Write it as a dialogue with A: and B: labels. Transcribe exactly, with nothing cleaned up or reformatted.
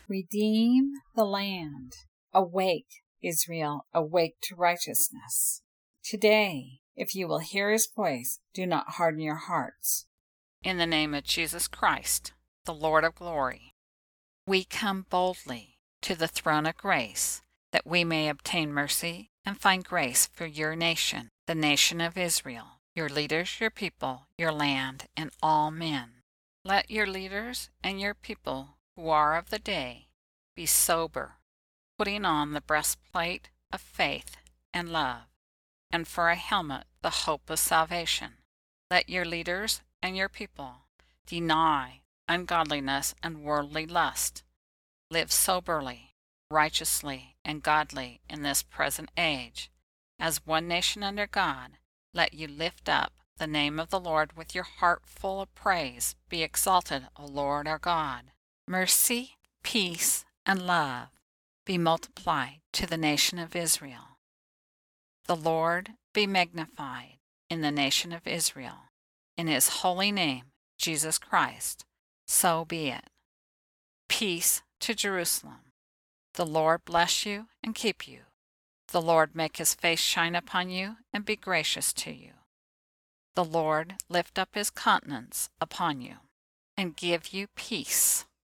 A: Redeem the land. Awake, Israel, awake to righteousness. Today, if you will hear his voice, do not harden your hearts.
B: In the name of Jesus Christ, the Lord of glory, we come boldly to the throne of grace, that we may obtain mercy and find grace for your nation, the nation of Israel, your leaders, your people, your land, and all men. Let your leaders and your people who are of the day be sober, putting on the breastplate of faith and love, and for a helmet the hope of salvation. Let your leaders and your people deny ungodliness and worldly lust. Live soberly, righteously, and godly in this present age. As one nation under God, let you lift up the name of the Lord with your heart full of praise. Be exalted, O Lord our God. Mercy, peace, and love be multiplied to the nation of Israel. The Lord be magnified in the nation of Israel. In his holy name, Jesus Christ, so be it. Peace to Jerusalem. The Lord bless you and keep you. The Lord make his face shine upon you and be gracious to you. The Lord lift up his countenance upon you and give you peace.